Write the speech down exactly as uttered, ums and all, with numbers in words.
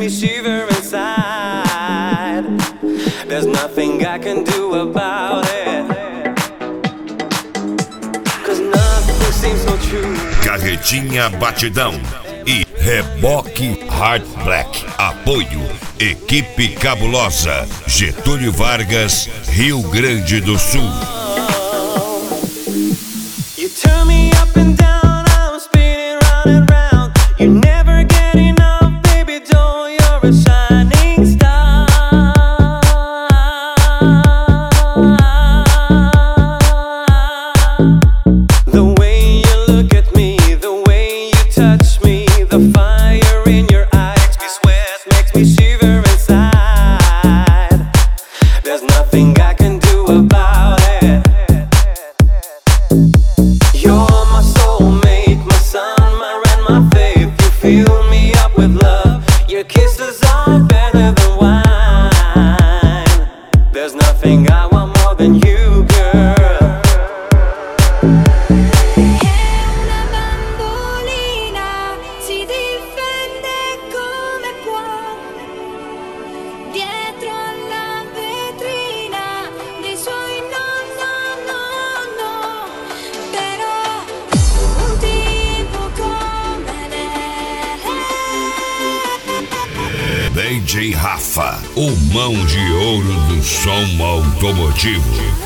me shiver inside. There's nothing I can do about it, 'cause nothing seems so true. Carretinha Batidão e Reboque Hard Black. Apoio Equipe Cabulosa, Getúlio Vargas, Rio Grande do Sul. You turn me up and down, I'm spinning round and round. You never get enough, baby doll, you're a shining star. The way you look at me, the way you touch me, the fire in your eyes makes me sweat, makes me shiver inside. There's nothing I can do about it. You're my soulmate, my sun, my rain, my faith. You fill me up with love. Your kisses are better than wine. There's nothing I want more than you, girl. D J Rafa, o mão de ouro do som automotivo.